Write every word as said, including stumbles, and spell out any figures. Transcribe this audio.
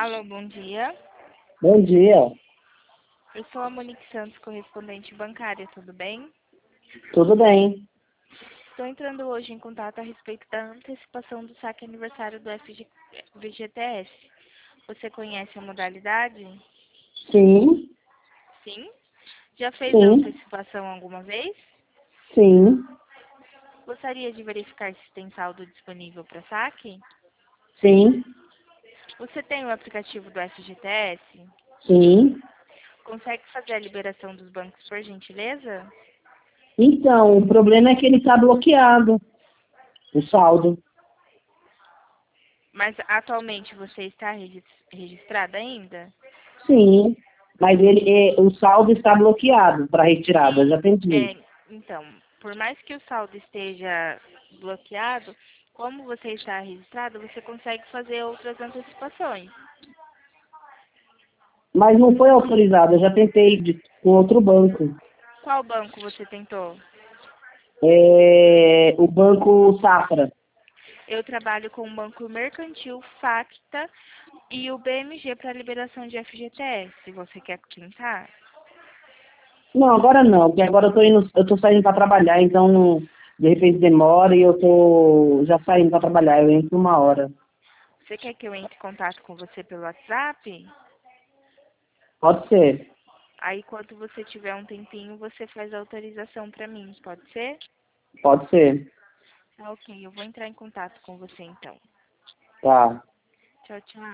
Alô, bom dia. Bom dia, Eu sou a Monique Santos, correspondente bancária, tudo bem? tudo bem? Estou entrando hoje em contato a respeito da antecipação do saque aniversário do F G V G T S. Você conhece a modalidade? Sim, Sim? Já fez a sim, antecipação alguma vez? sim, Gostaria de verificar se tem saldo disponível para saque? sim, Você tem o aplicativo do F G T S? sim. Consegue fazer a liberação dos bancos por gentileza? Então, o problema é que ele está bloqueado, o saldo. Mas atualmente você está regis- registrada ainda? Sim, mas ele, é, o saldo está bloqueado para retirada, Sim, já tentei. é, então, por mais que o saldo esteja bloqueado, como você está registrado, você consegue fazer outras antecipações. Mas não foi autorizado, eu já tentei de, com outro banco. Qual banco você tentou? É, o Banco Safra. Eu trabalho com o Banco Mercantil, Facta e o B M G para liberação de F G T S. Você quer tentar? Não, agora não, porque agora eu tô indo, eu tô saindo para trabalhar, então de repente demora e eu tô já saindo para trabalhar, eu entro uma hora. Você quer que eu entre em contato com você pelo WhatsApp? Pode ser, Aí, quando você tiver um tempinho, você faz a autorização para mim, pode ser? pode ser. Tá, ok, eu vou entrar em contato com você então. Tá. Tchau, tchau.